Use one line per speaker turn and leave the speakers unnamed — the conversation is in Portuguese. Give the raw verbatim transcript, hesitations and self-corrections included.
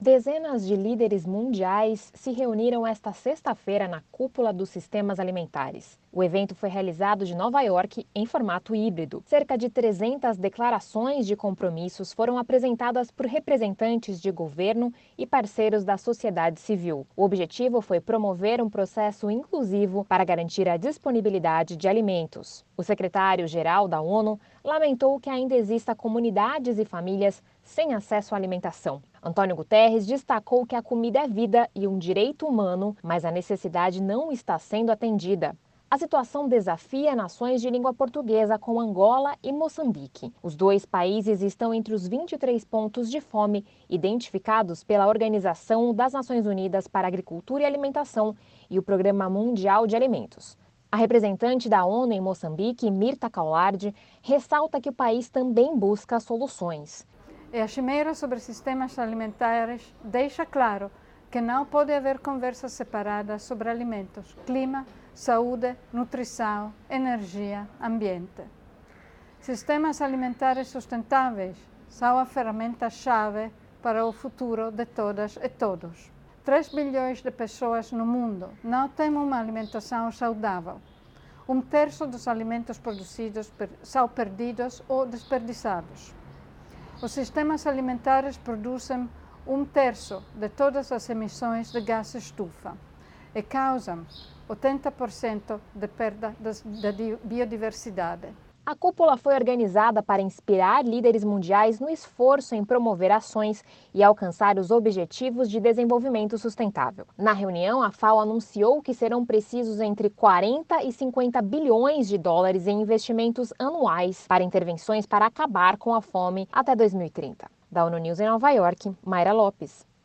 Dezenas de líderes mundiais se reuniram esta sexta-feira na cúpula dos sistemas alimentares. O evento foi realizado de Nova York em formato híbrido. Cerca de trezentas declarações de compromissos foram apresentadas por representantes de governo e parceiros da sociedade civil. O objetivo foi promover um processo inclusivo para garantir a disponibilidade de alimentos. O secretário-geral da ONU lamentou que ainda exista comunidades e famílias sem acesso à alimentação. Antônio Guterres destacou que a comida é vida e um direito humano, mas a necessidade não está sendo atendida. A situação desafia nações de língua portuguesa como Angola e Moçambique. Os dois países estão entre os vinte e três pontos de fome identificados pela Organização das Nações Unidas para a Agricultura e Alimentação e o Programa Mundial de Alimentos. A representante da ONU em Moçambique, Mirta Kaulardi, ressalta que o país também busca soluções.
E a Cimeira sobre Sistemas Alimentares deixa claro que não pode haver conversas separadas sobre alimentos, clima, saúde, nutrição, energia, ambiente. Sistemas alimentares sustentáveis são a ferramenta-chave para o futuro de todas e todos. três bilhões de pessoas no mundo não têm uma alimentação saudável. Um terço dos alimentos produzidos são perdidos ou desperdiçados. Os sistemas alimentares produzem um terço de todas as emissões de gás estufa e causam oitenta por cento de perda da biodiversidade.
A cúpula foi organizada para inspirar líderes mundiais no esforço em promover ações e alcançar os Objetivos de Desenvolvimento Sustentável. Na reunião, a FAO anunciou que serão precisos entre quarenta e cinquenta bilhões de dólares em investimentos anuais para intervenções para acabar com a fome até dois mil e trinta. Da ONU News em Nova York, Mayra Lopes.